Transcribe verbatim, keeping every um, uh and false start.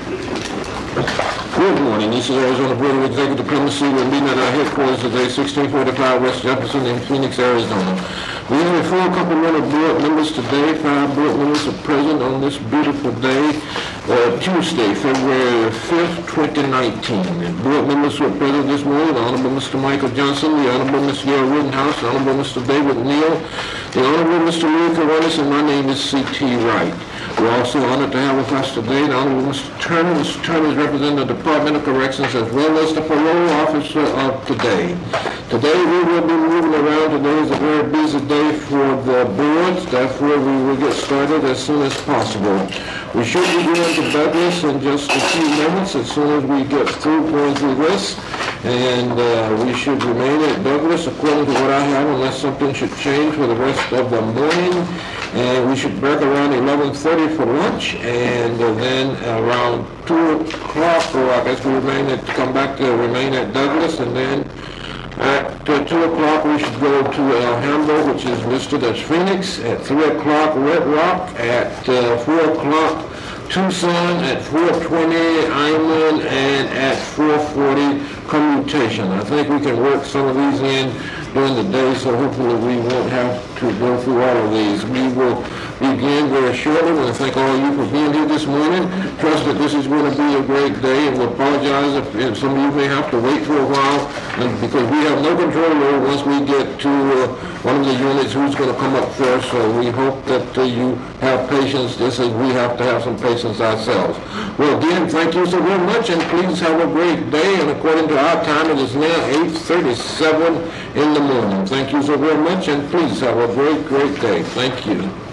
Good morning. This is Arizona Board of Executive Diplomacy. We're meeting at our headquarters today, sixteen forty-five West Jefferson in Phoenix, Arizona. We have a full complement of board members today. Five board members are present on this beautiful day, uh, Tuesday, February fifth, twenty nineteen. And board members who are present this morning, the Honorable Mister Michael Johnson, the Honorable Mister Gail Rittenhouse, the Honorable Mister David Neal, the Honorable Mister Louis Corrales, and my name is C T Wright. We're also honored to have with us today the Honorable Mister Turner. Mister Turner is representing the Department of Corrections as well as the parole officer of today. Today we will be moving around. Today is a very busy day for the boards. Therefore, we will get started as soon as possible. We should be going to Douglas in just a few minutes as soon as we get through going through this. And uh, we should remain at Douglas according to what I have, unless something should change for the rest of the morning. And we should break around eleven thirty for lunch, and uh, then around two o'clock, or I guess we remain at, come back to remain at Douglas, and then at uh, two o'clock we should go to Alhambra, which is listed as Phoenix, at three o'clock Red Rock, at uh, four o'clock Tucson, at four twenty Iman, and at four forty Commutation. I think we can work some of these in during the day, so hopefully we won't have to go through all of these. We will begin very shortly. I want to thank all of you for being here this morning. Trust that this is going to be a great day, and we apologize if, if some of you may have to wait for a while, and because we have no control over once we get to uh, one of the units who's going to come up first. So we hope that uh, you have patience, just as we have to have some patience ourselves. Well, again, thank you so very much, and please have a great day. And according to our time, it is now eight thirty-seven in the morning. Thank you so very much, and please have a great, great day. Thank you.